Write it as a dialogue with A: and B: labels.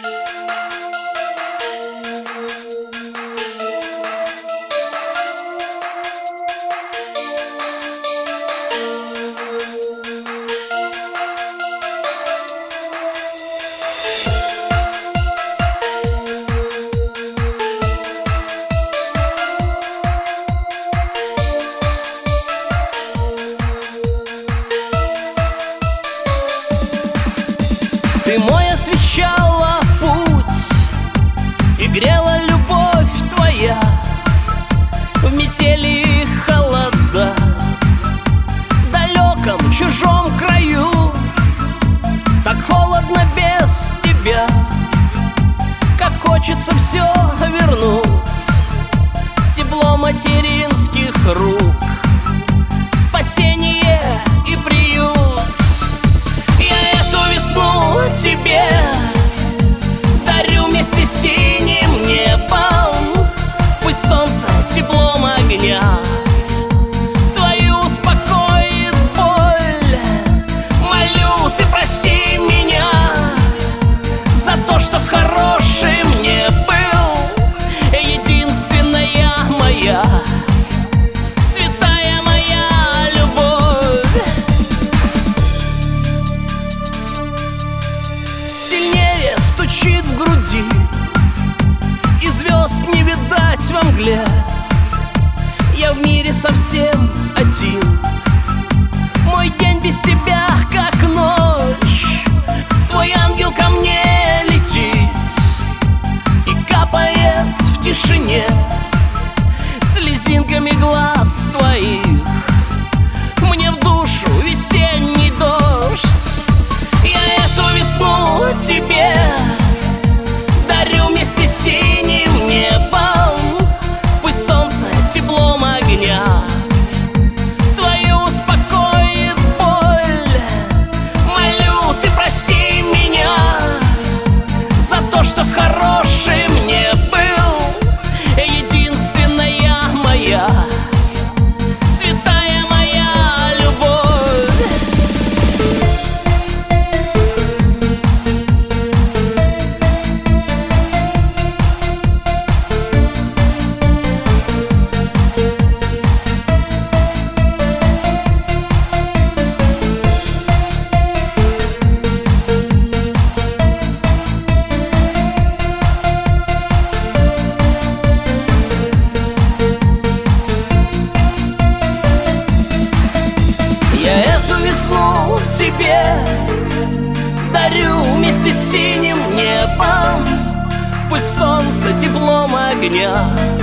A: Ты мой освещала путь и грела любовь твоя в метели и холода, в далеком чужом краю. Так холодно без тебя, как хочется все вернуть. Тепло материнских рук, спасение и приют. Я эту весну тебе дарю вместе с синим небом. Пусть солнце теплом огня твою успокоит боль. Молю, ты прости меня за то, что хорошим не был. Единственная моя, святая моя любовь. Сильнее стучит в груди, и звезд не видать во мгле. Я в мире совсем один, мой день без тебя как ночь. Твой ангел ко мне летит и капает в тишине слезинками глаз твоих мне в душу весенний дождь. Я эту весну тебе дарю вместе с синим небом. Пусть солнце теплом огня твою успокоит боль. Молю, ты прости меня за то, что хорошим не был. Единственная моя, святая моя любовь. Я эту весну тебе дарю вместе с синим небом. Пусть солнце теплом огня